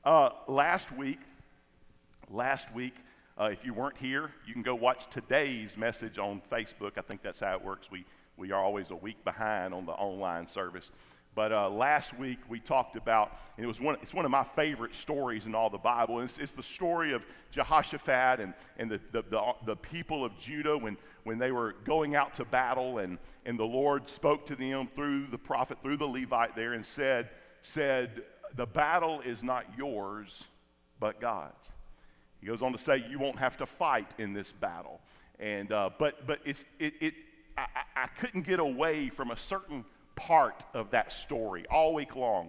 Last week, if you weren't here, you can go watch today's message on Facebook. I think that's how it works. We are always a week behind on the online service. But last week we talked about, and it's one of my favorite stories in all the Bible. And it's the story of Jehoshaphat and the people of Judah when they were going out to battle, and the Lord spoke to them through the prophet, through the Levite there, and said, the battle is not yours, but God's. He goes on to say, you won't have to fight in this battle. And but I couldn't get away from a certain part of that story all week long.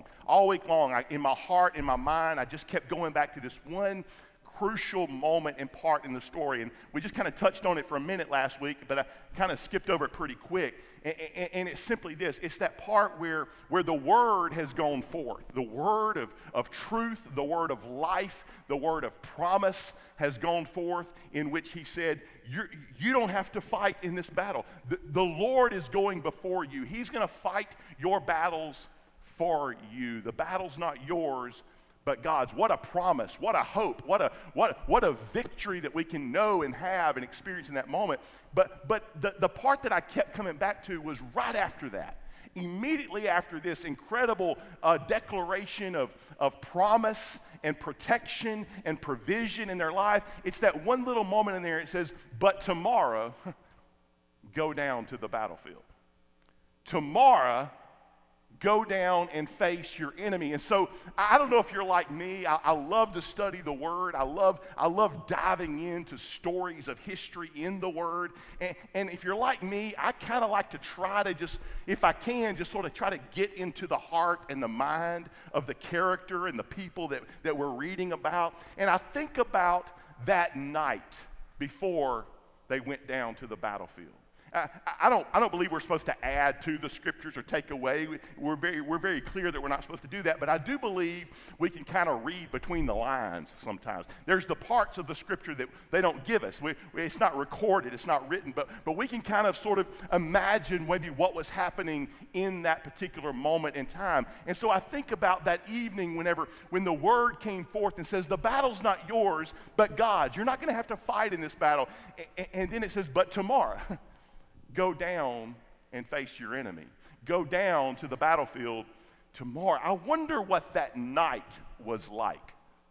In my heart, in my mind, I just kept going back to this one crucial moment and part in the story. And we just kind of touched on it for a minute last week, but I kind of skipped over it pretty quick. And it's simply this. It's that part where the word has gone forth. The word of truth, the word of life, the word of promise has gone forth, in which he said, you don't have to fight in this battle. The Lord is going before you. He's going to fight your battles for you. The battle's not yours, but God's. What a promise, what a hope, what a victory that we can know and have and experience in that moment. But the part that I kept coming back to was right after that. Immediately after this incredible declaration of promise and protection and provision in their life, it's that one little moment in there. It says, but tomorrow, go down to the battlefield. Tomorrow, go down and face your enemy. And so I don't know if you're like me. I love to study the Word. I love diving into stories of history in the Word. And if you're like me, I kind of like to try to just, if I can, just sort of try to get into the heart and the mind of the character and the people that we're reading about. And I think about that night before they went down to the battlefield. I don't believe we're supposed to add to the scriptures or take away. We're very clear that we're not supposed to do that. But I do believe we can kind of read between the lines sometimes. There's the parts of the scripture that they don't give us. It's not recorded. It's not written. But we can kind of sort of imagine maybe what was happening in that particular moment in time. And so I think about that evening when the word came forth and says, the battle's not yours, but God's. You're not going to have to fight in this battle. And then it says, but tomorrow. Go down and face your enemy. Go down to the battlefield tomorrow. I wonder what that night was like.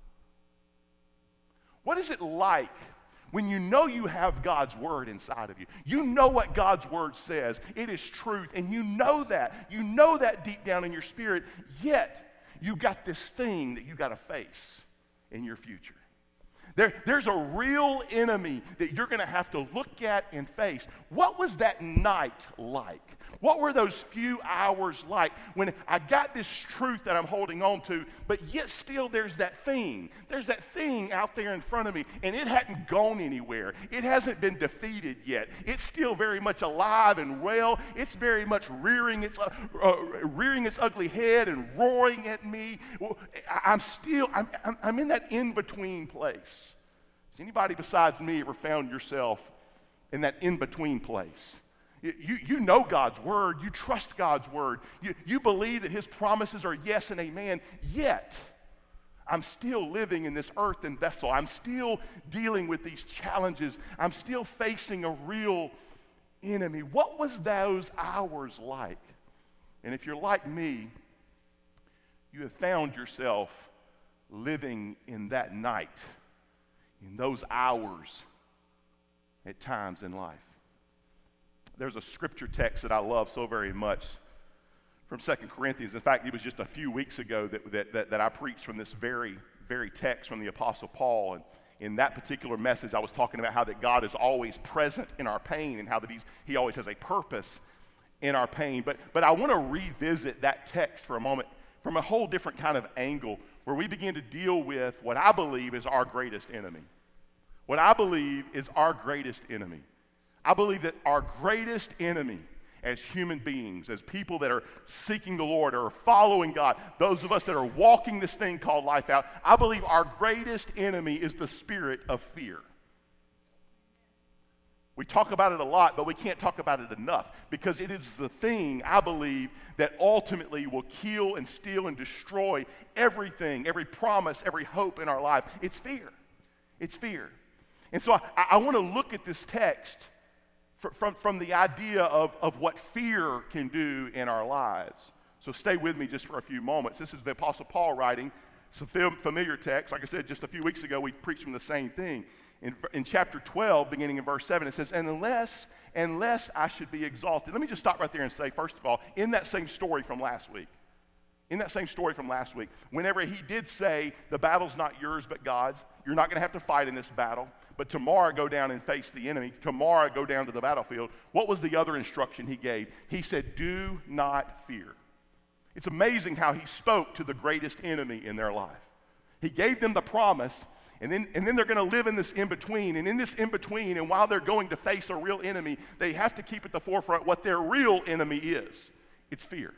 What is it like when you know you have God's word inside of you? You know what God's word says. It is truth, and you know that. You know that deep down in your spirit, yet you got this thing that you got to face in your future. There's a real enemy that you're going to have to look at and face. What was that night like? What were those few hours like when I got this truth that I'm holding on to, but yet still there's that thing. There's that thing out there in front of me, and it hadn't gone anywhere. It hasn't been defeated yet. It's still very much alive and well. It's very much rearing its ugly head and roaring at me. I'm in that in-between place. Has anybody besides me ever found yourself in that in-between place? You know God's word. You trust God's word. You believe that his promises are yes and amen. Yet, I'm still living in this earthen vessel. I'm still dealing with these challenges. I'm still facing a real enemy. What was those hours like? And if you're like me, you have found yourself living in that night, in those hours at times in life. There's a scripture text that I love so very much from 2 Corinthians. In fact, it was just a few weeks ago that I preached from this very, very text from the Apostle Paul. And in that particular message, I was talking about how that God is always present in our pain and how that he always has a purpose in our pain. But I want to revisit that text for a moment from a whole different kind of angle, where we begin to deal with what I believe is our greatest enemy. What I believe is our greatest enemy. I believe that our greatest enemy as human beings, as people that are seeking the Lord or following God, those of us that are walking this thing called life out, I believe our greatest enemy is the spirit of fear. We talk about it a lot, but we can't talk about it enough because it is the thing, I believe, that ultimately will kill and steal and destroy everything, every promise, every hope in our life. It's fear. It's fear. And so I want to look at this text from the idea of what fear can do in our lives. So stay with me just for a few moments. This is the Apostle Paul writing. It's a familiar text. Like I said, just a few weeks ago, we preached from the same thing. In chapter 12, beginning in verse 7, it says, unless I should be exalted. Let me just stop right there and say, first of all, in that same story from last week, whenever he did say, the battle's not yours but God's, you're not going to have to fight in this battle, but tomorrow go down and face the enemy, tomorrow go down to the battlefield, what was the other instruction he gave? He said, do not fear. It's amazing how he spoke to the greatest enemy in their life. He gave them the promise, and then they're going to live in this in-between. And in this in-between, and while they're going to face a real enemy, they have to keep at the forefront what their real enemy is. It's fear.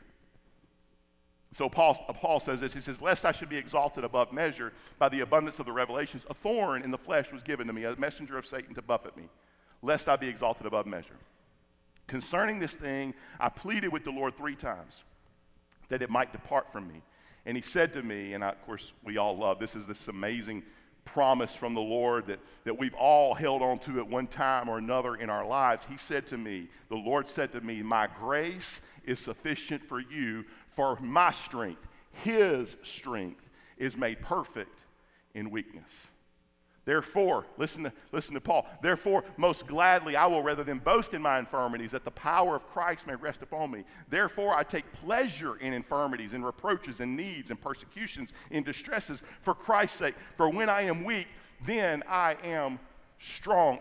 So Paul says this. He says, lest I should be exalted above measure by the abundance of the revelations, a thorn in the flesh was given to me, a messenger of Satan to buffet me, lest I be exalted above measure. Concerning this thing, I pleaded with the Lord 3 times, that it might depart from me. And he said to me, and of course we all love, this amazing promise from the Lord that we've all held on to at one time or another in our lives. He said to me, the Lord said to me, my grace is sufficient for you, for my strength, his strength, is made perfect in weakness. Therefore, listen to Paul. Therefore, most gladly I will rather than boast in my infirmities, that the power of Christ may rest upon me. Therefore, I take pleasure in infirmities, in reproaches, in needs, in persecutions, in distresses, for Christ's sake. For when I am weak, then I am strong.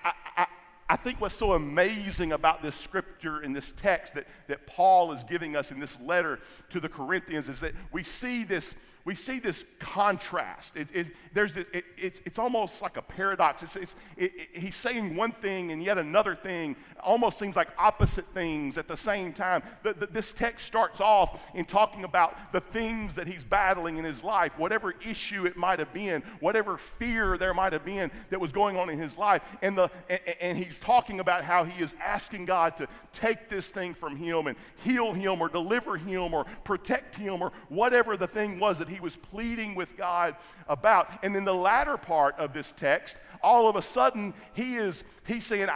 I think what's so amazing about this scripture in this text that Paul is giving us in this letter to the Corinthians is that we see this contrast. It's almost like a paradox. He's saying one thing and yet another thing almost seems like opposite things at the same time. This text starts off in talking about the things that he's battling in his life, whatever issue it might have been, whatever fear there might have been that was going on in his life. And he's talking about how he is asking God to take this thing from him and heal him or deliver him or protect him or whatever the thing was that he was pleading with God about. And in the latter part of this text, all of a sudden he's saying,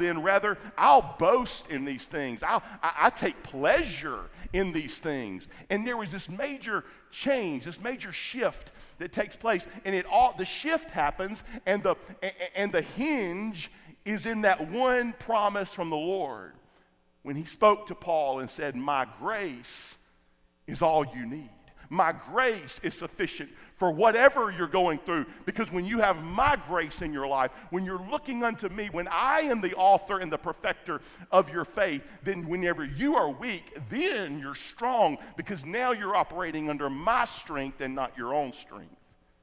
I'll boast in these things. I take pleasure in these things. And there was this major change, this major shift that takes place. And the shift happens, and the hinge is in that one promise from the Lord when he spoke to Paul and said, my grace is all you need. My grace is sufficient for whatever you're going through, because when you have my grace in your life, when you're looking unto me, when I am the author and the perfecter of your faith, then whenever you are weak, then you're strong, because now you're operating under my strength and not your own strength.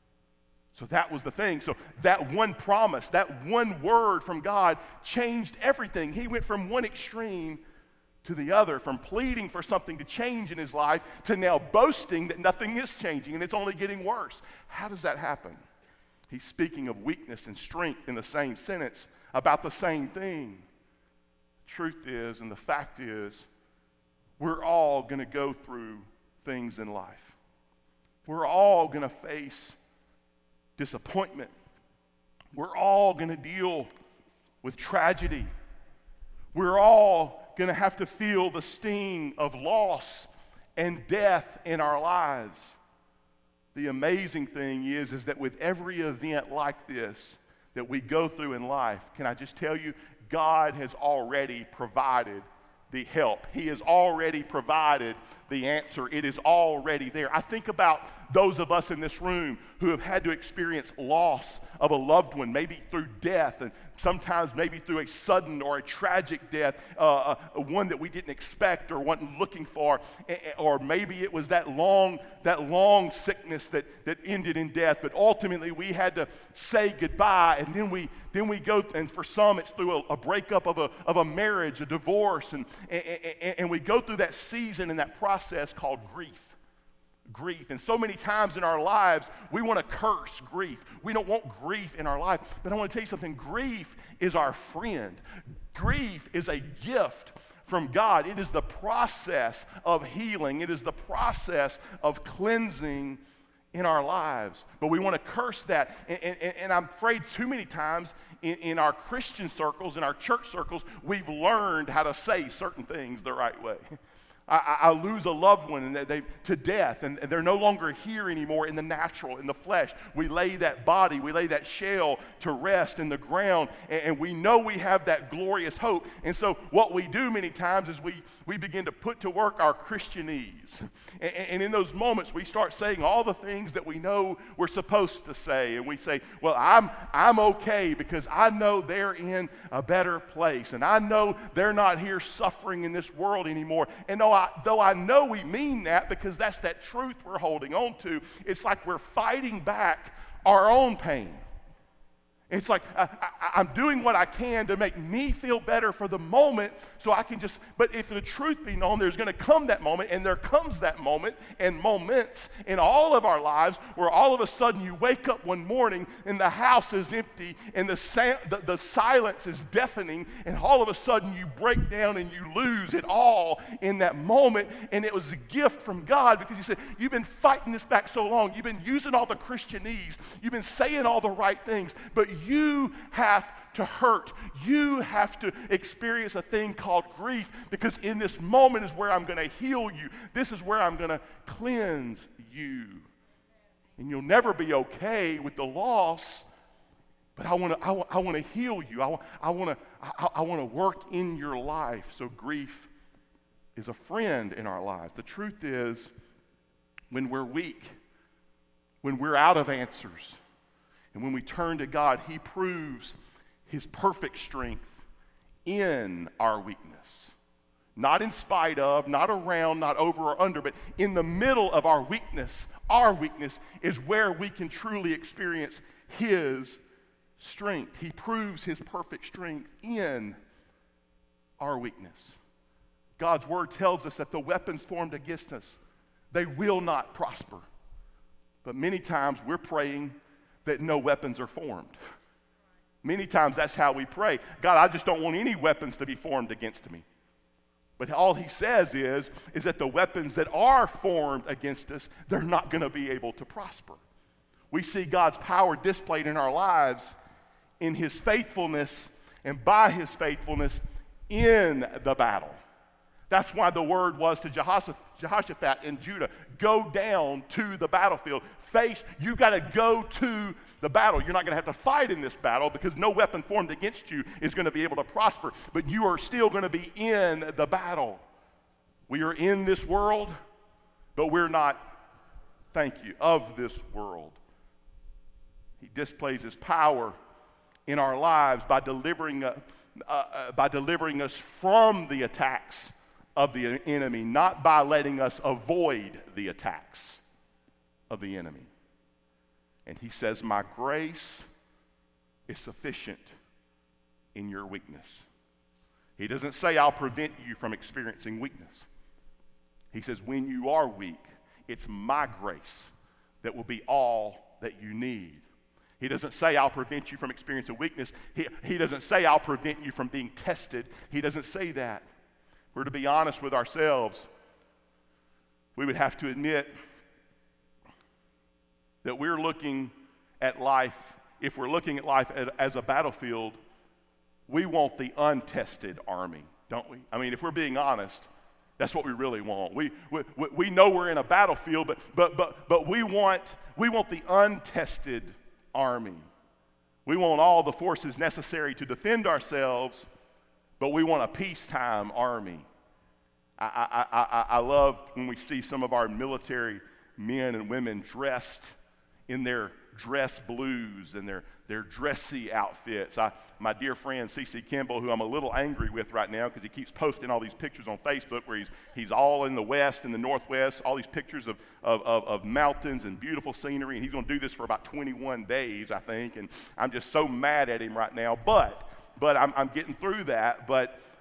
So that was the thing. So that one promise, that one word from God changed everything. He went from one extreme to the other, from pleading for something to change in his life to now boasting that nothing is changing and it's only getting worse. How does that happen? He's speaking of weakness and strength in the same sentence about the same thing. The truth is, and the fact is, we're all going to go through things in life. We're all going to face disappointment. We're all going to deal with tragedy. We're all going to have to feel the sting of loss and death in our lives. The amazing thing is that with every event like this that we go through in life, can I just tell you, God has already provided the help. He has already provided the answer. It is already there. I think about those of us in this room who have had to experience loss of a loved one, maybe through death, and sometimes maybe through a sudden or a tragic death, one that we didn't expect or wasn't looking for, or maybe it was that long sickness that ended in death, but ultimately we had to say goodbye, and then we go, and for some it's through a breakup of a marriage, a divorce, and we go through that season and that process called grief. grief. And so many times in our lives, we want to curse grief. We don't want grief in our life. But I want to tell you something. Grief is our friend. Grief is a gift from God. It is the process of healing. It is the process of cleansing in our lives. But we want to curse that. And I'm afraid too many times in our Christian circles, in our church circles, we've learned how to say certain things the right way. I lose a loved one to death, and they're no longer here anymore in the natural, in the flesh. We lay that body, we lay that shell to rest in the ground, and we know we have that glorious hope. And so what we do many times is we begin to put to work our Christianese. And in those moments, we start saying all the things that we know we're supposed to say. And we say, well, I'm okay because I know they're in a better place. And I know they're not here suffering in this world anymore. And though I know we mean that because that's that truth we're holding on to, it's like we're fighting back our own pain. It's like I'm doing what I can to make me feel better for the moment so I can but if the truth be known, there's going to come that moment, and there comes that moment and moments in all of our lives where all of a sudden you wake up one morning and the house is empty and the silence is deafening, and all of a sudden you break down and you lose it all in that moment. And it was a gift from God because he said, you've been fighting this back so long. You've been using all the Christianese. You've been saying all the right things, but you have to hurt. You have to experience a thing called grief, because in this moment is where I'm going to heal you. This is where I'm going to cleanse you. And you'll never be okay with the loss, but I want to heal you. I want to work in your life. So grief is a friend in our lives. The truth is, when we're weak, when we're out of answers, and when we turn to God, he proves his perfect strength in our weakness. Not in spite of, not around, not over or under, but in the middle of our weakness is where we can truly experience his strength. He proves his perfect strength in our weakness. God's word tells us that the weapons formed against us, they will not prosper. But many times we're praying that no weapons are formed. Many times that's how we pray. God, I just don't want any weapons to be formed against me. But all he says is that the weapons that are formed against us, they're not going to be able to prosper. We see God's power displayed in our lives in his faithfulness and by his faithfulness in the battle. That's why the word was to Jehoshaphat in Judah, go down to the battlefield. You got to go to the battle. You're not going to have to fight in this battle because no weapon formed against you is going to be able to prosper, but you are still going to be in the battle. We are in this world, but we're not, of this world. He displays his power in our lives by delivering us from the attacks of the enemy, not by letting us avoid the attacks of the enemy. And he says, my grace is sufficient in your weakness. He doesn't say, I'll prevent you from experiencing weakness. He says, when you are weak, it's my grace that will be all that you need. He doesn't say, I'll prevent you from experiencing weakness. He doesn't say, I'll prevent you from being tested. He doesn't say that. If we're to be honest with ourselves, we would have to admit that we're looking at life, if we're looking at life as a battlefield, we want the untested army, don't we? I mean, if we're being honest, that's what we really want. We know we're in a battlefield, but we want the untested army. We want all the forces necessary to defend ourselves, but we want a peacetime army. I love when we see some of our military men and women dressed in their dress blues and their dressy outfits. My dear friend C.C. Kimball, who I'm a little angry with right now because he keeps posting all these pictures on Facebook where he's all in the west and the northwest, all these pictures of mountains and beautiful scenery, and he's going to do this for about 21 days, I think, and I'm just so mad at him right now, but I'm getting through that. But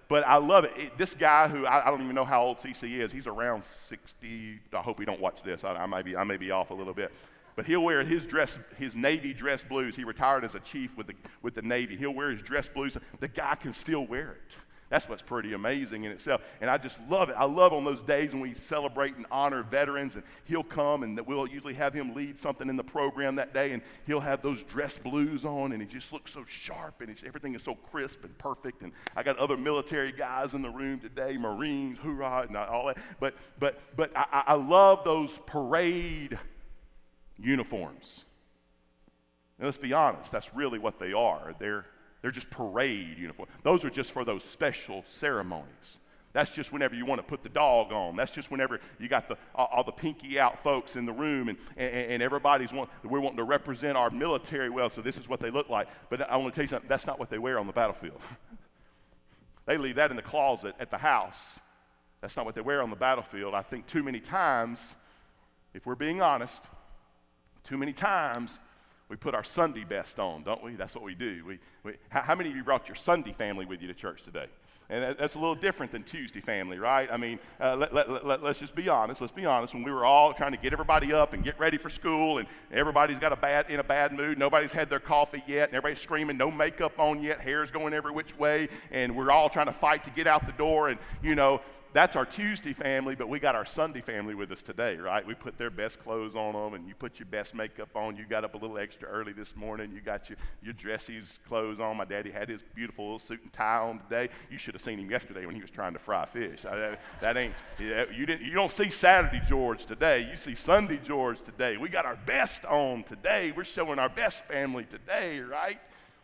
But I love it. This guy who, I don't even know how old CC is. He's around 60. I hope he don't watch this. I may be off a little bit. But he'll wear his Navy dress blues. He retired as a chief with the Navy. He'll wear his dress blues. The guy can still wear it. That's what's pretty amazing in itself. And I just love it. I love on those days when we celebrate and honor veterans, and he'll come, and we'll usually have him lead something in the program that day, and he'll have those dress blues on, and he just looks so sharp, and everything is so crisp and perfect. And I got other military guys in the room today, Marines, hoorah, and all that. But I love those parade uniforms. Now, let's be honest. That's really what they are. They're just parade uniforms. Those are just for those special ceremonies. That's just whenever you want to put the dog on. That's just whenever you got all the pinky out folks in the room, and we're wanting to represent our military well, so this is what they look like. But I want to tell you something, that's not what they wear on the battlefield. They leave that in the closet at the house. That's not what they wear on the battlefield. I think too many times, if we're being honest, too many times we put our Sunday best on, don't we? That's what we do. How many of you brought your Sunday family with you to church today? And that's a little different than Tuesday family, right? I mean, let's just be honest. Let's be honest. When we were all trying to get everybody up and get ready for school, and everybody's got in a bad mood, nobody's had their coffee yet, and everybody's screaming, no makeup on yet, hair's going every which way, and we're all trying to fight to get out the door, and, that's our Tuesday family, but we got our Sunday family with us today, right? We put their best clothes on them, and you put your best makeup on. You got up a little extra early this morning. You got your dressies clothes on. My daddy had his beautiful little suit and tie on today. You should have seen him yesterday when he was trying to fry fish. You don't see Saturday George today. You see Sunday George today. We got our best on today. We're showing our best family today, right?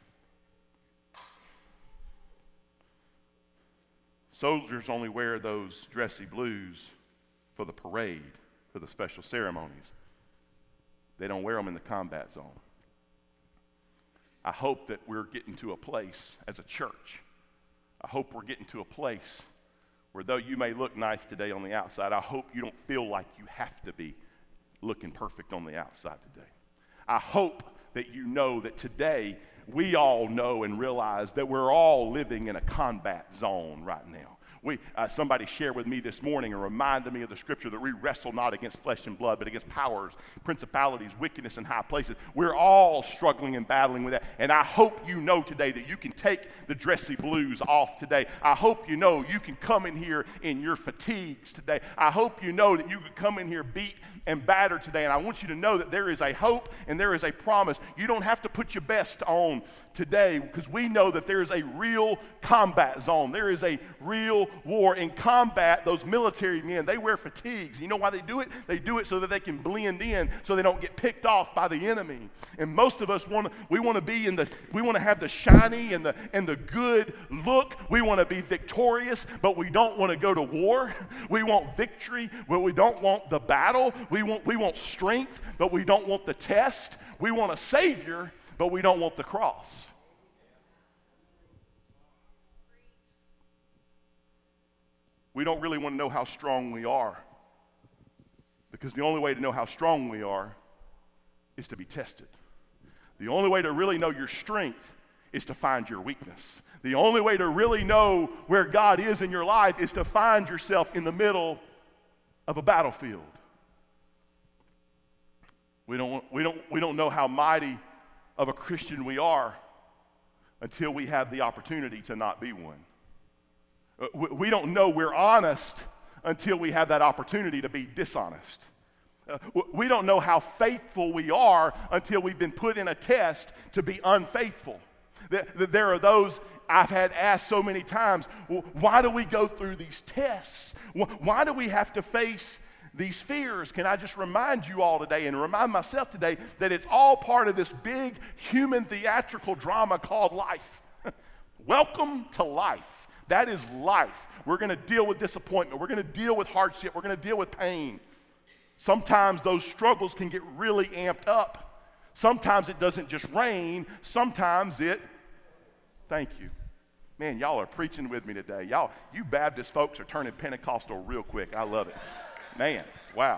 Soldiers only wear those dressy blues for the parade, for the special ceremonies. They don't wear them in the combat zone. I hope that we're getting to a place as a church. I hope we're getting to a place where though you may look nice today on the outside, I hope you don't feel like you have to be looking perfect on the outside today. I hope that you know that today we all know and realize that we're all living in a combat zone right now. Somebody shared with me this morning and reminded me of the scripture that we wrestle not against flesh and blood, but against powers, principalities, wickedness in high places. We're all struggling and battling with that. And I hope you know today that you can take the dressy blues off today. I hope you know you can come in here in your fatigues today. I hope you know that you can come in here beat and battered today. And I want you to know that there is a hope and there is a promise. You don't have to put your best on today, because we know that there is a real combat zone. There is a real war. In combat, those military men, they wear fatigues. You know why they do it? They do it so that they can blend in, so they don't get picked off by the enemy. And most of us want to have the shiny and the good look. We want to be victorious, but we don't want to go to war. We want victory, but we don't want the battle. We want strength, but we don't want the test. We want a Savior, but we don't want the cross. We don't really want to know how strong we are, because the only way to know how strong we are is to be tested. The only way to really know your strength is to find your weakness. The only way to really know where God is in your life is to find yourself in the middle of a battlefield. We don't know how mighty of a Christian we are until we have the opportunity to not be one. We don't know we're honest until we have that opportunity to be dishonest. We don't know how faithful we are until we've been put in a test to be unfaithful. There are those I've had asked so many times, why do we go through these tests? Why do we have to face these fears? Can I just remind you all today and remind myself today that it's all part of this big human theatrical drama called life. Welcome to life. That is life. We're going to deal with disappointment. We're going to deal with hardship. We're going to deal with pain. Sometimes those struggles can get really amped up. Sometimes it doesn't just rain. Sometimes thank you. Man, y'all are preaching with me today. You Baptist folks are turning Pentecostal real quick. I love it. Man, wow.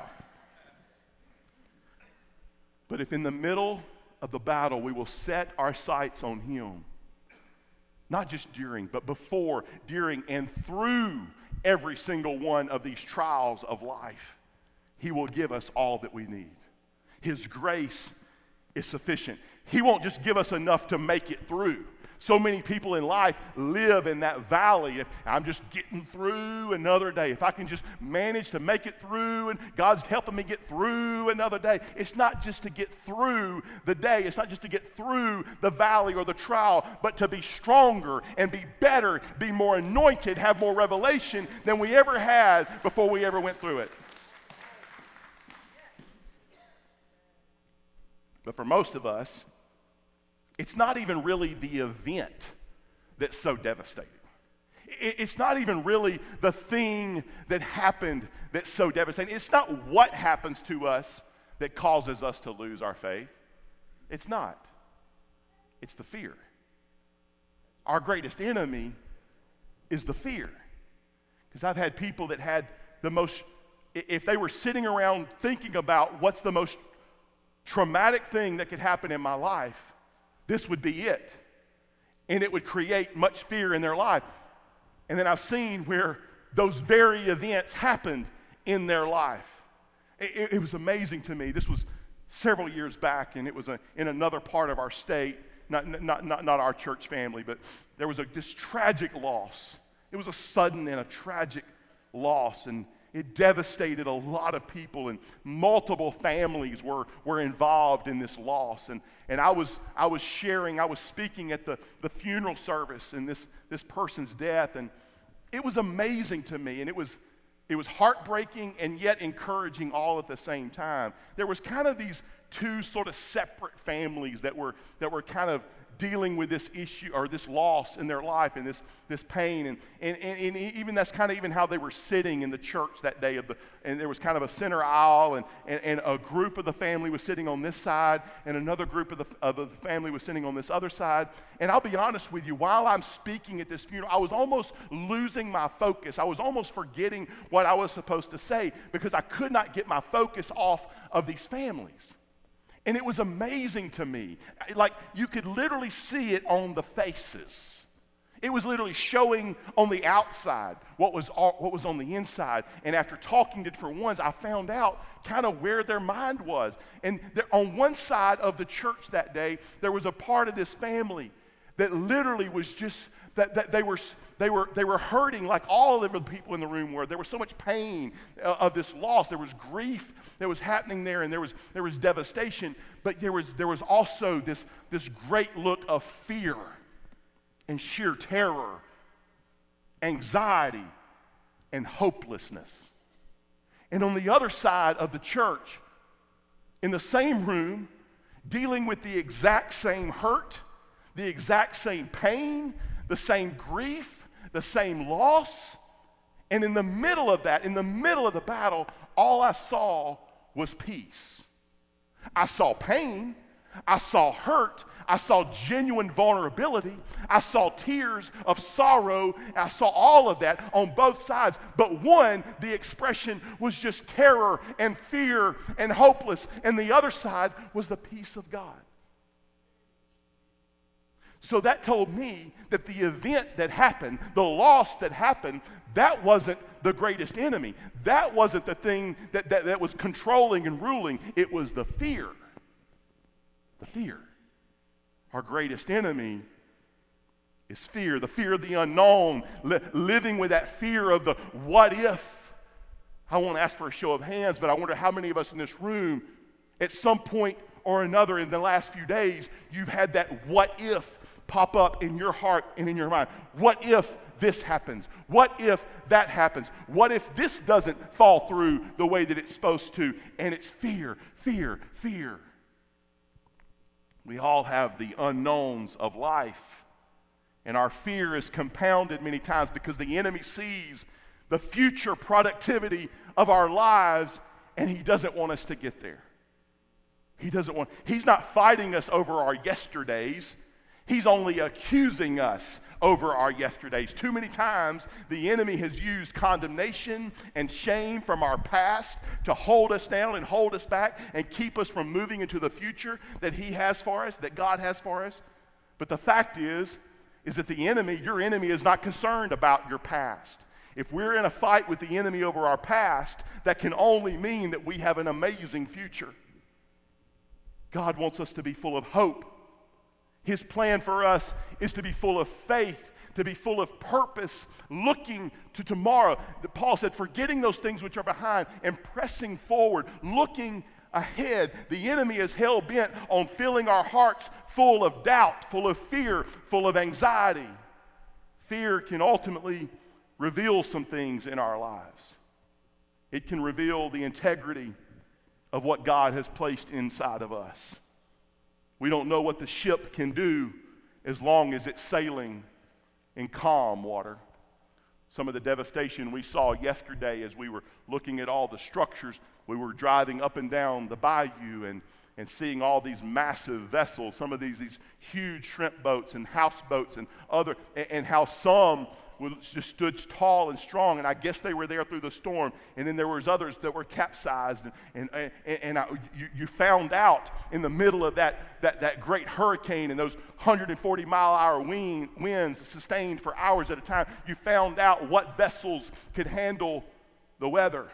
But if in the middle of the battle we will set our sights on Him, Not just during, but before, during, and through every single one of these trials of life. He will give us all that we need. His grace is sufficient. He won't just give us enough to make it through. So many people in life live in that valley. If I'm just getting through another day, if I can just manage to make it through and God's helping me get through another day. It's not just to get through the day. It's not just to get through the valley or the trial, but to be stronger and be better, be more anointed, have more revelation than we ever had before we ever went through it. But for most of us, it's not even really the event that's so devastating. It's not even really the thing that happened that's so devastating. It's not what happens to us that causes us to lose our faith. It's not. It's the fear. Our greatest enemy is the fear. Because I've had people that had the most, if they were sitting around thinking about what's the most traumatic thing that could happen in my life, this would be it. And it would create much fear in their life. And then I've seen where those very events happened in their life. It was amazing to me. This was several years back, and it was in another part of our state, not our church family, but there was this tragic loss. It was a sudden and a tragic loss, and it devastated a lot of people, and multiple families were involved in this loss. And I was speaking at the funeral service in this person's death, and it was amazing to me, and it was heartbreaking and yet encouraging all at the same time. There was kind of these two sort of separate families that were kind of dealing with this issue or this loss in their life and this pain, and even that's kind of even how they were sitting in the church that day and there was kind of a center aisle, and a group of the family was sitting on this side, and another group of the family was sitting on this other side. And I'll be honest with you, while I'm speaking at this funeral, I was almost losing my focus. I was almost forgetting what I was supposed to say because I could not get my focus off of these families. And it was amazing to me. Like, you could literally see it on the faces. It was literally showing on the outside what was on the inside. And after talking to different ones, I found out kind of where their mind was. And on one side of the church that day, there was a part of this family that literally was just that they were hurting like all of the people in the room were. There was so much pain of this loss. There was grief that was happening there, and there was devastation. But there was also this great look of fear and sheer terror, anxiety, and hopelessness. And on the other side of the church, in the same room, dealing with the exact same hurt, the exact same pain, the same grief, the same loss, and in the middle of that, in the middle of the battle, all I saw was peace. I saw pain, I saw hurt, I saw genuine vulnerability, I saw tears of sorrow, I saw all of that on both sides. But one, the expression was just terror and fear and hopeless, and the other side was the peace of God. So that told me that the event that happened, the loss that happened, that wasn't the greatest enemy. That wasn't the thing that was controlling and ruling. It was the fear. The fear. Our greatest enemy is fear. The fear of the unknown. Living with that fear of the what if. I won't ask for a show of hands, but I wonder how many of us in this room at some point or another in the last few days, you've had that what if pop up in your heart and in your mind. What if this happens? What if that happens? What if this doesn't fall through the way that it's supposed to? And it's fear, fear, fear. We all have the unknowns of life, and our fear is compounded many times because the enemy sees the future productivity of our lives, and he doesn't want us to get there. He's not fighting us over our yesterdays. He's only accusing us over our yesterdays. Too many times, the enemy has used condemnation and shame from our past to hold us down and hold us back and keep us from moving into the future that he has for us, that God has for us. But the fact is is that your enemy is not concerned about your past. If we're in a fight with the enemy over our past, that can only mean that we have an amazing future. God wants us to be full of hope. His plan for us is to be full of faith, to be full of purpose, looking to tomorrow. Paul said, forgetting those things which are behind and pressing forward, looking ahead. The enemy is hell-bent on filling our hearts full of doubt, full of fear, full of anxiety. Fear can ultimately reveal some things in our lives. It can reveal the integrity of what God has placed inside of us. We don't know what the ship can do as long as it's sailing in calm water. Some of the devastation we saw yesterday as we were looking at all the structures, we were driving up and down the bayou and seeing all these massive vessels, some of these huge shrimp boats and houseboats and other, and how some just stood tall and strong, and I guess they were there through the storm, and then there was others that were capsized, you found out in the middle of that great hurricane and those 140-mile-an-hour winds sustained for hours at a time, you found out what vessels could handle the weather.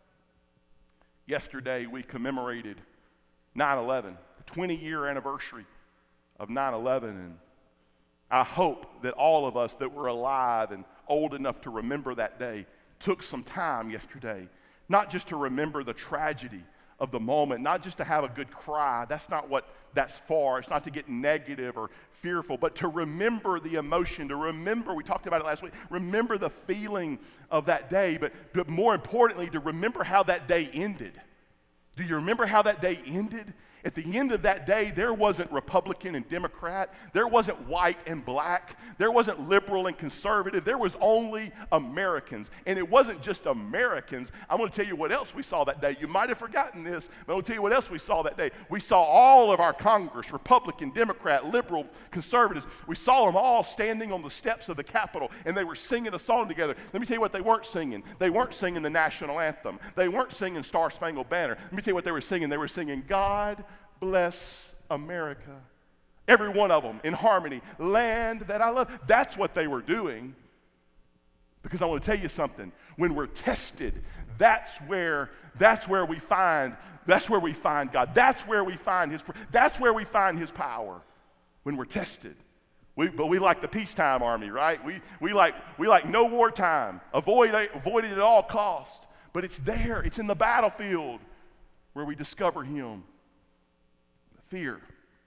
Yesterday we commemorated 9/11, the 20-year anniversary of 9/11, and I hope that all of us that were alive and old enough to remember that day took some time yesterday, not just to remember the tragedy of the moment, not just to have a good cry. That's not what that's for. It's not to get negative or fearful, but to remember the emotion, to remember, we talked about it last week, remember the feeling of that day, but more importantly, to remember how that day ended. Do you remember how that day ended? At the end of that day, there wasn't Republican and Democrat. There wasn't white and black. There wasn't liberal and conservative. There was only Americans. And it wasn't just Americans. I'm going to tell you what else we saw that day. You might have forgotten this, but I'm going to tell you what else we saw that day. We saw all of our Congress, Republican, Democrat, liberal, conservatives. We saw them all standing on the steps of the Capitol, and they were singing a song together. Let me tell you what they weren't singing. They weren't singing the national anthem. They weren't singing Star Spangled Banner. Let me tell you what they were singing. They were singing, God bless America. Every one of them in harmony. Land that I love. That's what they were doing. Because I want to tell you something. When we're tested, that's where we find God. That's where we find His power. When we're tested. But we like the peacetime army, right? We like no wartime. Avoid it at all costs. But it's there. It's in the battlefield where we discover Him. Fear.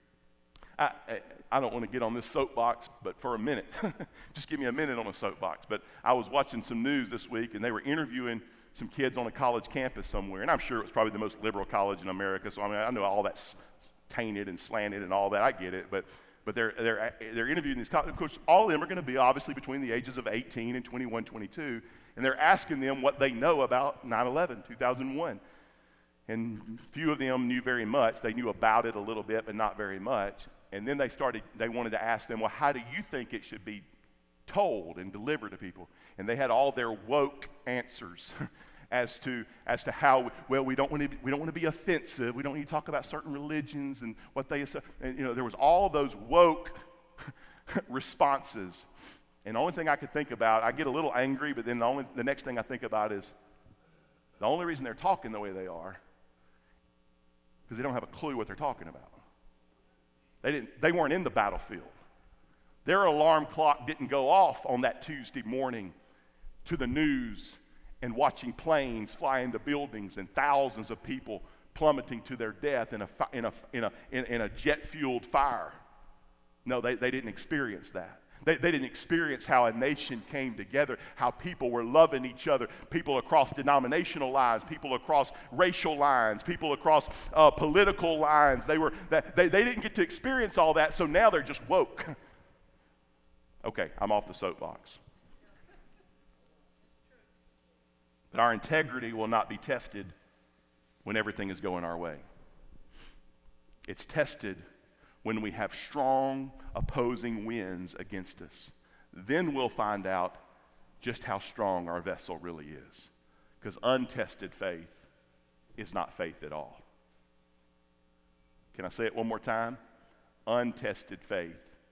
I don't want to get on this soapbox, but for a minute, just give me a minute on a soapbox. But I was watching some news this week, and they were interviewing some kids on a college campus somewhere, and I'm sure it was probably the most liberal college in America. So I know all that's tainted and slanted and all that. I get it, but they're interviewing these colleges. Of course, all of them are going to be obviously between the ages of 18 and 21, 22, and they're asking them what they know about 9/11, 2001. And few of them knew very much. They knew about it a little bit, but not very much. And then they wanted to ask them, well, how do you think it should be told and delivered to people? And they had all their woke answers as to how, well, we don't want to be offensive. We don't need to talk about certain religions and what they, and, there was all those woke responses. And the only thing I could think about, I get a little angry, but then the next thing I think about is the only reason they're talking the way they are because they don't have a clue what they're talking about. They weren't in the battlefield. Their alarm clock didn't go off on that Tuesday morning to the news and watching planes fly into buildings and thousands of people plummeting to their death in a jet-fueled fire. No, they didn't experience that. They didn't experience how a nation came together, how people were loving each other, people across denominational lines, people across racial lines, people across political lines. They didn't get to experience all that, so now they're just woke. Okay, I'm off the soapbox. But our integrity will not be tested when everything is going our way. It's tested when we have strong opposing winds against us. Then we'll find out just how strong our vessel really is. Because untested faith is not faith at all. Can I say it one more time? Untested faith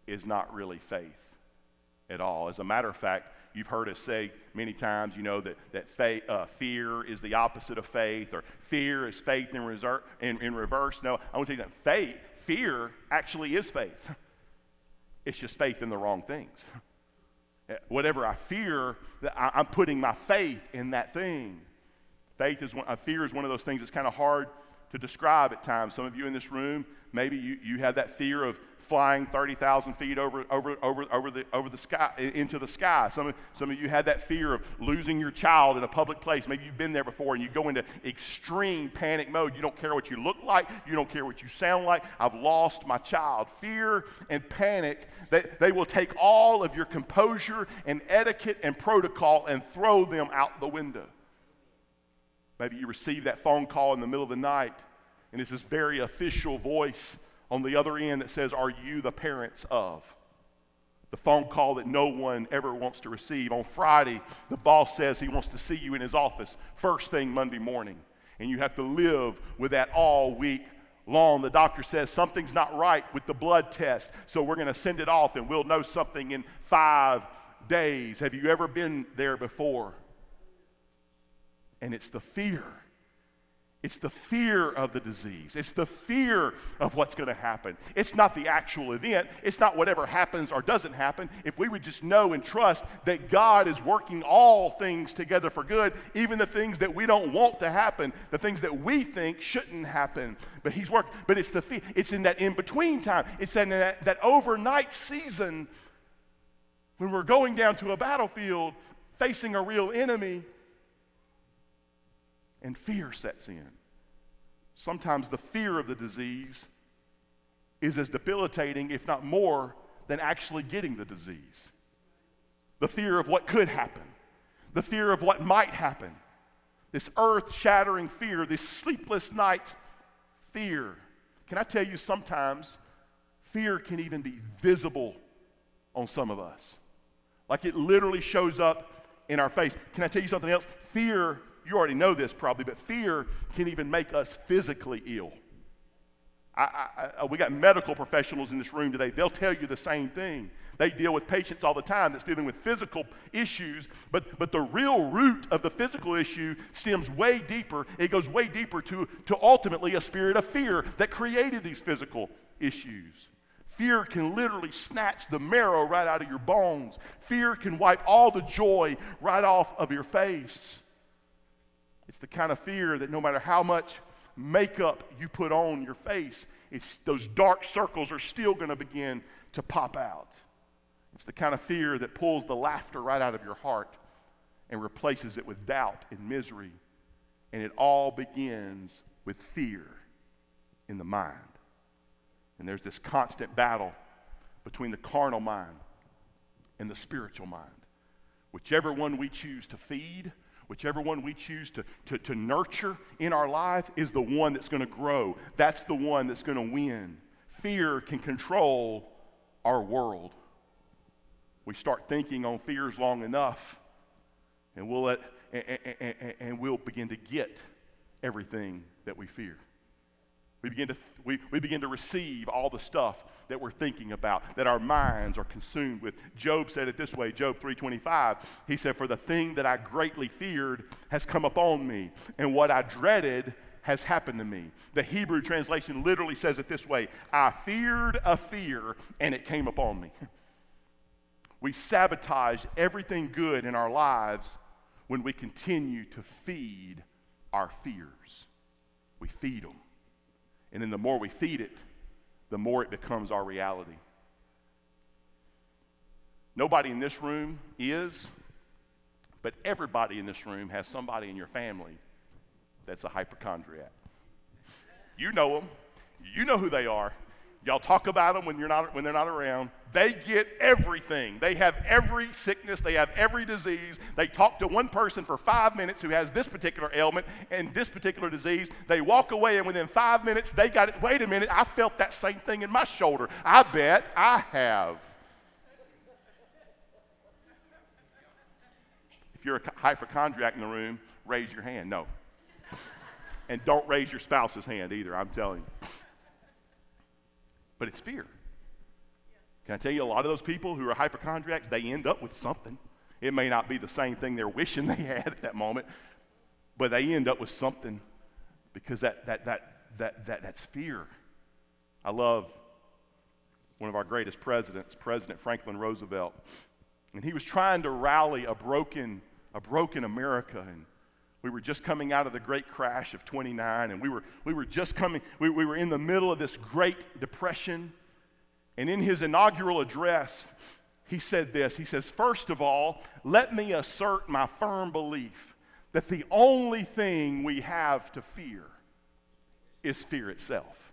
is not really faith at all. As a matter of fact, you've heard us say many times, that fear is the opposite of faith, or fear is faith in reverse. No, I want to tell you that fear actually is faith. It's just faith in the wrong things. Whatever I fear, I'm putting my faith in that thing. Fear is one of those things that's kind of hard to describe at times. Some of you in this room, maybe you have that fear of flying 30,000 feet over the sky, into the sky. Some of you had that fear of losing your child in a public place. Maybe you've been there before and you go into extreme panic mode. You don't care what you look like. You don't care what you sound like. I've lost my child. Fear and panic, they will take all of your composure and etiquette and protocol and throw them out the window. Maybe you receive that phone call in the middle of the night, and it's this very official voice on the other end that says, "Are you the parents of?" The phone call that no one ever wants to receive. On Friday, the boss says he wants to see you in his office first thing Monday morning, and you have to live with that all week long. The doctor says something's not right with the blood test, so we're going to send it off, and we'll know something in 5 days. Have you ever been there before? And it's the fear. It's the fear of the disease. It's the fear of what's going to happen. It's not the actual event. It's not whatever happens or doesn't happen. If we would just know and trust that God is working all things together for good, even the things that we don't want to happen, the things that we think shouldn't happen, but He's working. But it's the fear. It's in that in-between time. It's in that overnight season when we're going down to a battlefield facing a real enemy, and fear sets in. Sometimes the fear of the disease is as debilitating, if not more, than actually getting the disease. The fear of what could happen, the fear of what might happen, this earth-shattering fear, this sleepless nights fear. Can I tell you, sometimes fear can even be visible on some of us. Like it literally shows up in our face. Can I tell you something else? Fear, you already know this probably, but fear can even make us physically ill. We got medical professionals in this room today. They'll tell you the same thing. They deal with patients all the time that's dealing with physical issues, but the real root of the physical issue stems way deeper. It goes way deeper to ultimately a spirit of fear that created these physical issues. Fear can literally snatch the marrow right out of your bones. Fear can wipe all the joy right off of your face. It's the kind of fear that no matter how much makeup you put on your face, those dark circles are still going to begin to pop out. It's the kind of fear that pulls the laughter right out of your heart and replaces it with doubt and misery. And it all begins with fear in the mind. And there's this constant battle between the carnal mind and the spiritual mind. Whichever one we choose to feed, whichever one we choose to nurture in our life is the one that's going to grow. That's the one that's going to win. Fear can control our world. We start thinking on fears long enough, and we'll begin to get everything that we fear. We begin to receive all the stuff that we're thinking about, that our minds are consumed with. Job said it this way, Job 3:25. He said, "For the thing that I greatly feared has come upon me, and what I dreaded has happened to me." The Hebrew translation literally says it this way, "I feared a fear, and it came upon me." We sabotage everything good in our lives when we continue to feed our fears. We feed them. And then the more we feed it, the more it becomes our reality. Nobody in this room is, but everybody in this room has somebody in your family that's a hypochondriac. You know them. You know who they are. Y'all talk about them when they're not around. They get everything. They have every sickness. They have every disease. They talk to one person for 5 minutes who has this particular ailment and this particular disease. They walk away, and within 5 minutes, they got it. Wait a minute, I felt that same thing in my shoulder. I bet I have. If you're a hypochondriac in the room, raise your hand. No. And don't raise your spouse's hand either, I'm telling you. But it's fear. Can I tell you, a lot of those people who are hypochondriacs, they end up with something. It may not be the same thing they're wishing they had at that moment, but they end up with something because that's fear. I love one of our greatest presidents, President Franklin Roosevelt, and he was trying to rally a broken America, and we were just coming out of the great crash of '29, and we were in the middle of this Great Depression. And in his inaugural address, he said this. He says, "First of all, let me assert my firm belief that the only thing we have to fear is fear itself."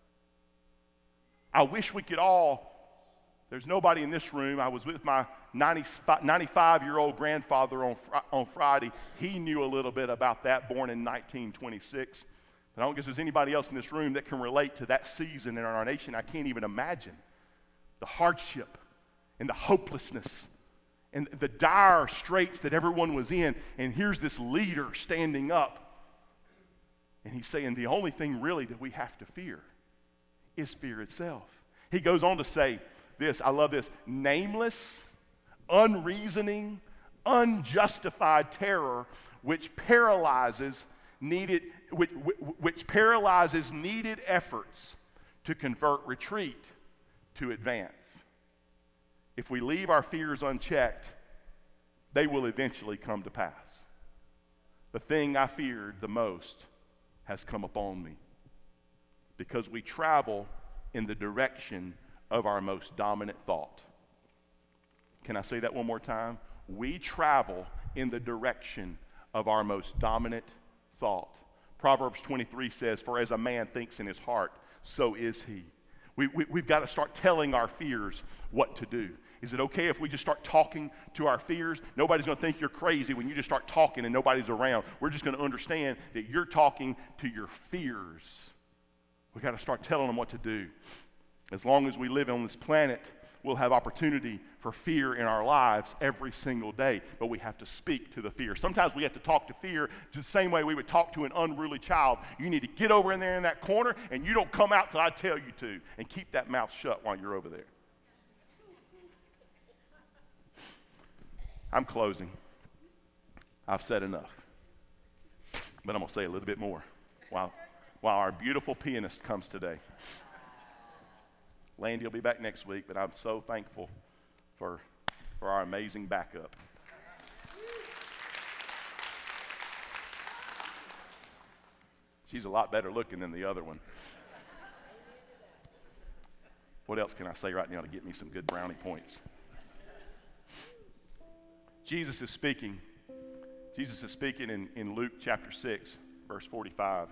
I wish we could there's nobody in this room. I was with my 95-year-old grandfather on Friday. He knew a little bit about that, born in 1926. But I don't guess there's anybody else in this room that can relate to that season in our nation. I can't even imagine the hardship and the hopelessness and the dire straits that everyone was in. And here's this leader standing up, and he's saying the only thing really that we have to fear is fear itself. He goes on to say this, I love this: nameless, unreasoning, unjustified terror which paralyzes needed efforts to convert retreat to advance. If we leave our fears unchecked, they will eventually come to pass. The thing I feared the most has come upon me, because we travel in the direction of our most dominant thought. Can I say that one more time? We travel in the direction of our most dominant thought. Proverbs 23 says, "For as a man thinks in his heart, so is he." We've got to start telling our fears what to do. Is it okay if we just start talking to our fears? Nobody's going to think you're crazy when you just start talking and nobody's around. We're just going to understand that you're talking to your fears. We've got to start telling them what to do. As long as we live on this planet, we'll have opportunity for fear in our lives every single day, but we have to speak to the fear. Sometimes we have to talk to fear just the same way we would talk to an unruly child. You need to get over in there in that corner, and you don't come out till I tell you to, and keep that mouth shut while you're over there. I'm closing. I've said enough, but I'm going to say a little bit more while our beautiful pianist comes today. Landy will be back next week, but I'm so thankful for our amazing backup. She's a lot better looking than the other one. What else can I say right now to get me some good brownie points? Jesus is speaking. Jesus is speaking in Luke chapter 6, verse 45.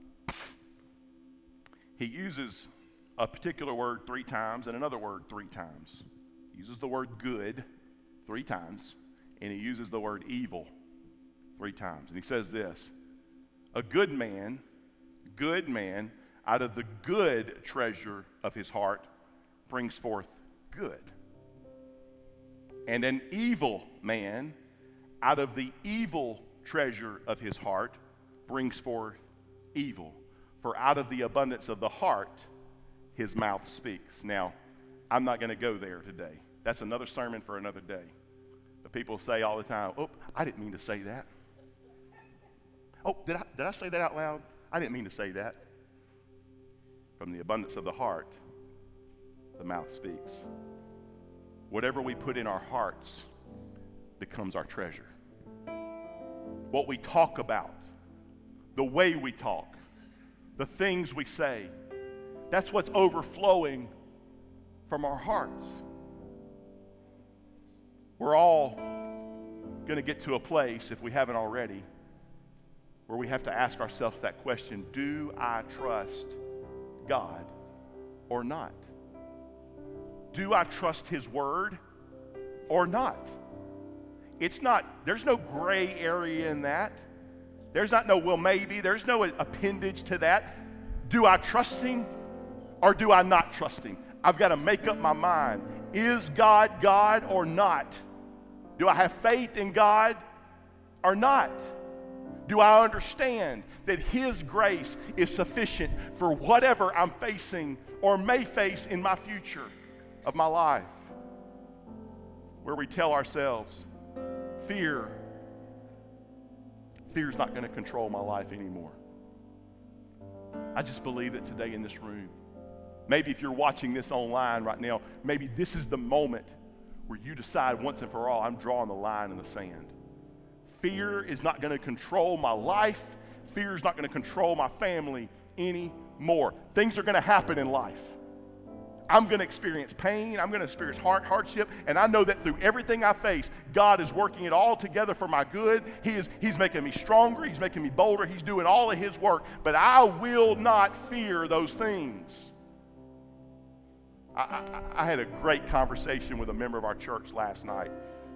He uses a particular word 3 times and another word 3 times. He uses the word good 3 times, and he uses the word evil 3 times. And he says this: a good man, out of the good treasure of his heart brings forth good. And an evil man, out of the evil treasure of his heart brings forth evil. For out of the abundance of the heart, his mouth speaks. Now, I'm not going to go there today. That's another sermon for another day. But people say all the time, "Oh, I didn't mean to say that. Oh, did I say that out loud? I didn't mean to say that." From the abundance of the heart, the mouth speaks. Whatever we put in our hearts becomes our treasure. What we talk about, the way we talk, the things we say, that's what's overflowing from our hearts. We're all going to get to a place, if we haven't already, where we have to ask ourselves that question: do I trust God or not? Do I trust His Word or not? There's no gray area in that. There's not no, well, maybe. There's no appendage to that. Do I trust Him or do I not trust Him? I've got to make up my mind. Is God God or not? Do I have faith in God or not? Do I understand that His grace is sufficient for whatever I'm facing or may face in my future? of my life where we tell ourselves, fear's not going to control my life anymore. I just believe that today in this room, maybe if you're watching this online right now, maybe this is the moment where you decide once and for all, I'm drawing the line in the sand. Fear is not going to control my life. Fear is not going to control my family anymore. Things are going to happen in life. I'm going to experience pain. I'm going to experience hardship. And I know that through everything I face, God is working it all together for my good. He's making me stronger. He's making me bolder. He's doing all of His work. But I will not fear those things. I had a great conversation with a member of our church last night.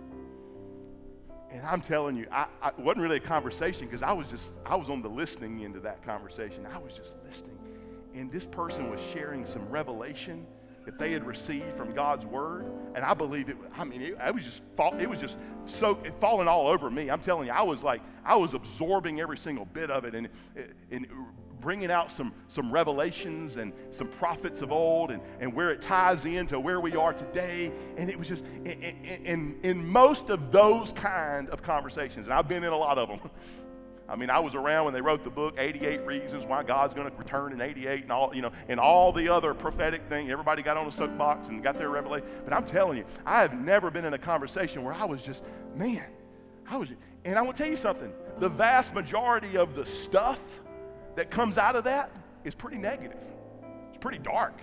And I'm telling you, it wasn't really a conversation because I was on the listening end of that conversation. I was just listening. And this person was sharing some revelation that they had received from God's Word. And I believe it was just so falling all over me. I'm telling you, I was absorbing every single bit of it and bringing out some revelations and some prophets of old and where it ties into where we are today. And it was just, in most of those kind of conversations, and I've been in a lot of them. I mean, I was around when they wrote the book, 88 Reasons Why God's Going to Return in 88 and all, and all the other prophetic things. Everybody got on a soapbox and got their revelation. But I'm telling you, I have never been in a conversation where I was just, and I want to tell you something. The vast majority of the stuff that comes out of that is pretty negative. It's pretty dark.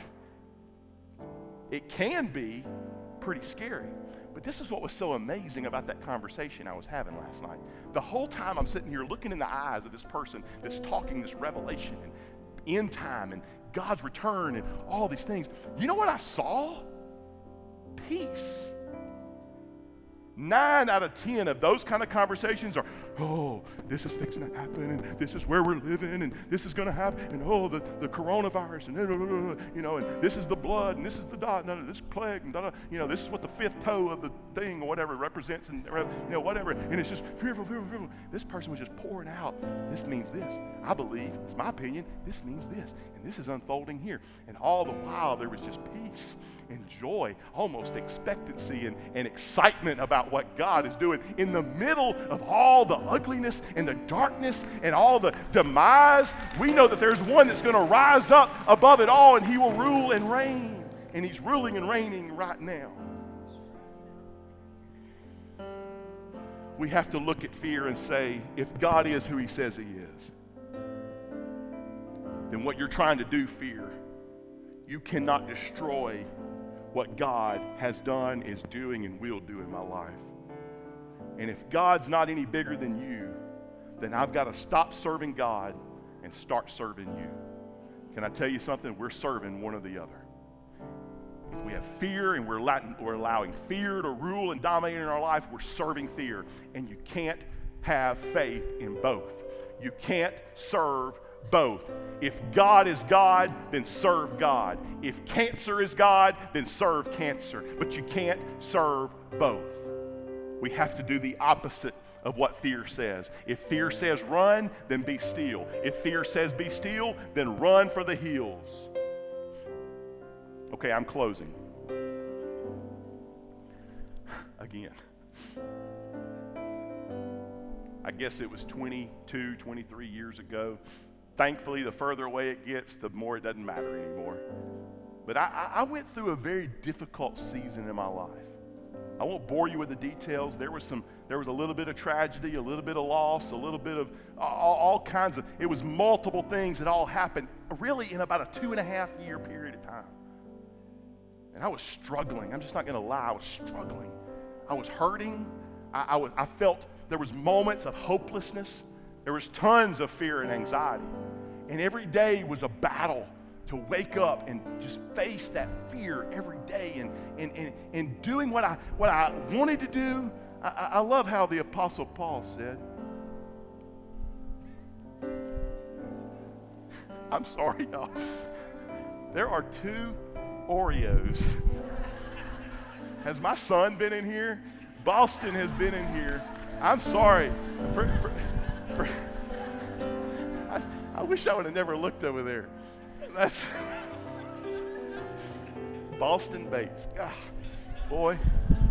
It can be pretty scary. But this is what was so amazing about that conversation I was having last night. The whole time I'm sitting here looking in the eyes of this person that's talking this revelation and end time and God's return and all these things. You know what I saw? Peace. 9 out of 10 of those kind of conversations are, this is fixing to happen, and this is where we're living, and this is going to happen, and the coronavirus, and this is the blood, and this is the this plague, and this is what the 5th toe of the thing or whatever represents, and whatever, and it's just fearful. This person was just pouring out. This means this. I believe, it's my opinion, this means this, and this is unfolding here, and all the while there was just peace and joy, almost expectancy and excitement about what God is doing in the middle of all the ugliness and the darkness and all the demise. We know that there's one that's going to rise up above it all, and He will rule and reign, and He's ruling and reigning right now. We have to look at fear and say, if God is who He says He is, then what you're trying to do, fear, you cannot destroy what God has done, is doing, and will do in my life. And if God's not any bigger than you, then I've got to stop serving God and start serving you. Can I tell you something? We're serving one or the other. If we have fear and we're allowing fear to rule and dominate in our life, we're serving fear. And you can't have faith in both. You can't serve both. If God is God, then serve God. If cancer is God, then serve cancer. But you can't serve both. We have to do the opposite of what fear says. If fear says run, then be still. If fear says be still, then run for the hills. Okay, I'm closing. Again. I guess it was 22, 23 years ago. Thankfully, the further away it gets, the more it doesn't matter anymore. But I went through a very difficult season in my life. I won't bore you with the details. There was a little bit of tragedy, a little bit of loss, a little bit of all kinds of, it was multiple things that all happened really in about a 2.5-year period of time. And I was struggling. I'm just not going to lie. I was struggling. I was hurting. I felt there was moments of hopelessness. There was tons of fear and anxiety. And every day was a battle to wake up and just face that fear every day and doing what I wanted to do. I love how the Apostle Paul said, I'm sorry, y'all. There are 2 Oreos. Has my son been in here? Boston has been in here. I'm sorry. I wish I would have never looked over there. Boston Bates. Ah, boy.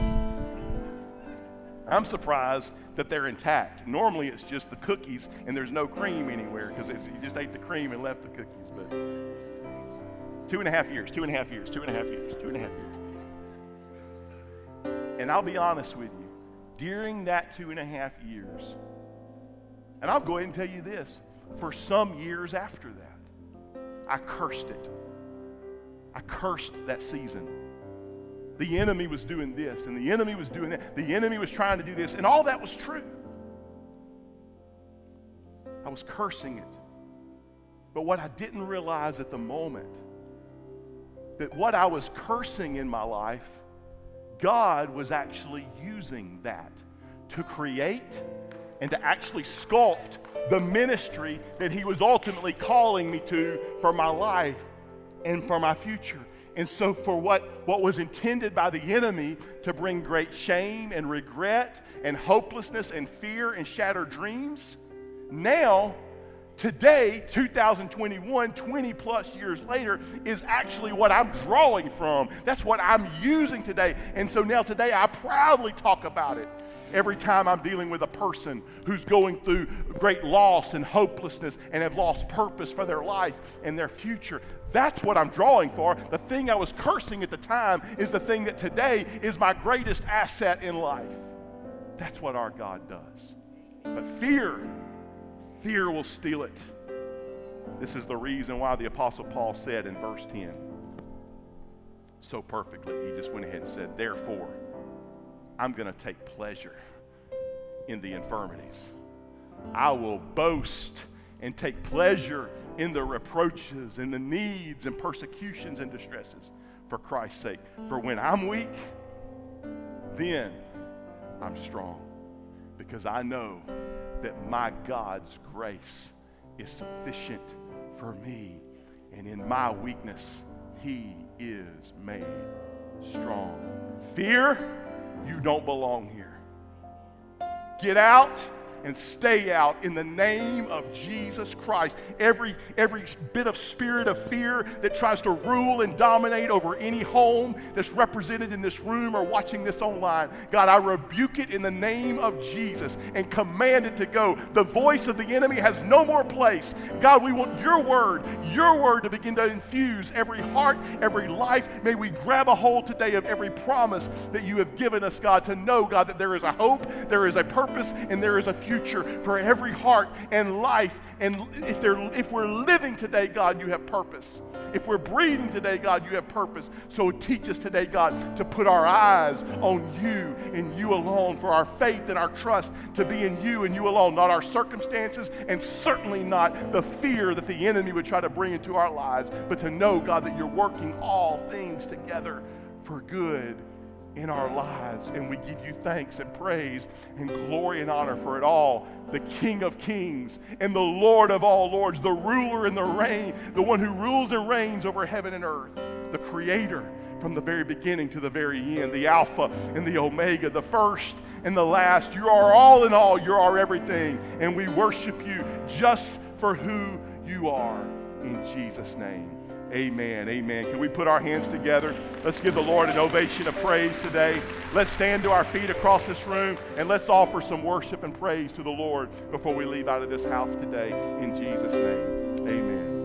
I'm surprised that they're intact. Normally it's just the cookies and there's no cream anywhere because you just ate the cream and left the cookies. But 2.5 years, 2.5 years, 2.5 years, 2.5 years. And I'll be honest with you, during that 2.5 years, and I'll go ahead and tell you this, for some years after that, I cursed it. I cursed that season. The enemy was doing this, and the enemy was doing that. The enemy was trying to do this, and all that was true. I was cursing it. But what I didn't realize at the moment, that what I was cursing in my life, God was actually using that to create and to actually sculpt the ministry that He was ultimately calling me to for my life and for my future. And so for what was intended by the enemy to bring great shame and regret and hopelessness and fear and shattered dreams, now, today, 2021, 20 plus years later, is actually what I'm drawing from. That's what I'm using today. And so now today I proudly talk about it. Every time I'm dealing with a person who's going through great loss and hopelessness and have lost purpose for their life and their future, that's what I'm drawing for. The thing I was cursing at the time is the thing that today is my greatest asset in life. That's what our God does. But fear will steal it. This is the reason why the Apostle Paul said in verse 10 so perfectly, he just went ahead and said, therefore, I'm going to take pleasure in the infirmities. I will boast and take pleasure in the reproaches and the needs and persecutions and distresses for Christ's sake. For when I'm weak, then I'm strong, because I know that my God's grace is sufficient for me, and in my weakness, He is made strong. Fear, you don't belong here. Get out and stay out in the name of Jesus Christ. Every bit of spirit of fear that tries to rule and dominate over any home that's represented in this room or watching this online, God, I rebuke it in the name of Jesus and command it to go. The voice of the enemy has no more place. God, we want your word to begin to infuse every heart, every life. May we grab a hold today of every promise that you have given us, God, to know, God, that there is a hope, there is a purpose, and there is a future for every heart and life. And if we're living today, God, you have purpose. If we're breathing today, God, you have purpose. So teach us today, God, to put our eyes on you and you alone, for our faith and our trust to be in you and you alone, not our circumstances, and certainly not the fear that the enemy would try to bring into our lives, but to know, God, that you're working all things together for good in our lives. And we give you thanks and praise and glory and honor for it all. The King of Kings and the Lord of all lords, the ruler and the reign, the one who rules and reigns over heaven and earth, the Creator from the very beginning to the very end, the Alpha and the Omega, the first and the last. You are all in all. You're our everything. And we worship you just for who you are. In Jesus' name. Amen. Amen. Can we put our hands together? Let's give the Lord an ovation of praise today. Let's stand to our feet across this room and let's offer some worship and praise to the Lord before we leave out of this house today. In Jesus' name. Amen.